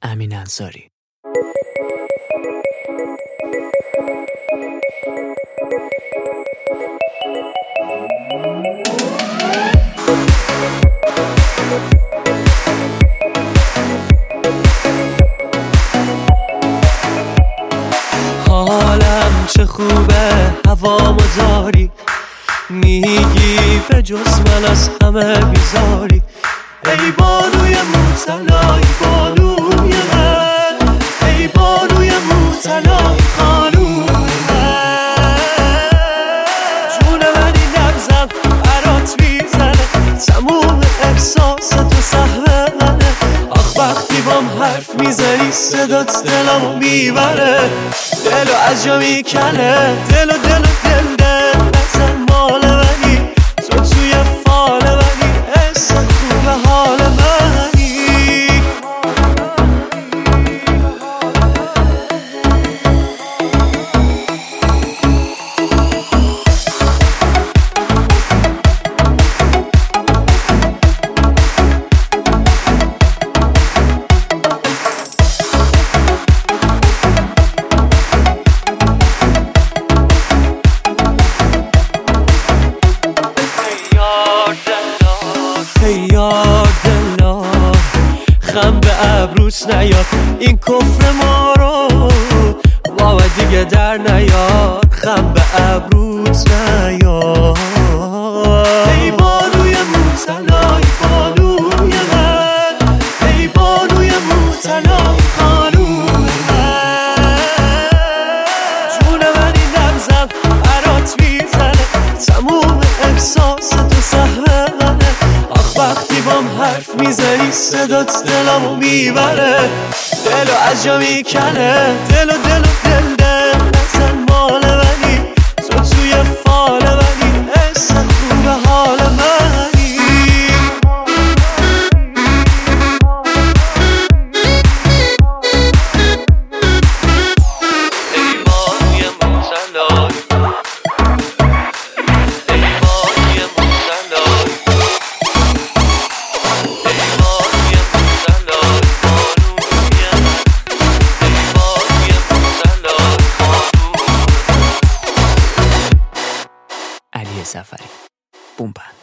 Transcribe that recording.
امین انصاری. حالم چه خوبه هوامو داری، میگی به جز من از همه بیزاری. ای بانوی موسلای بانوی من، ای بانوی موسلای خانوم من. جون منی نبزن برات میزنه، تموم احساس تو سهم منه. آخ وقتی بام حرف میزنی صدات دلمو میبره، دلو از جا میکنه. دلو نزن مال منی، تو توی فال منی، حس خوب حال منی. یار دلا خم به ابروت نیاد، این کفر ما رو بابا دیگه در نیاد. خم به ابروت نیاد. ای بانوی موسلای بانوی من، ای بانوی موسلای خانوم من. جون منی نبزن برات میزنه، تموم احساس تو سهم منه. وقتی بام حرف میزنی صدات دلمو میبره، دلو از جا میکنه. دلو نزن مال منی، تو توی فال منی، حس خوب حال منی. ای بانوی موسلای، ای بانوی موسلای، علی سفری. بوم بند.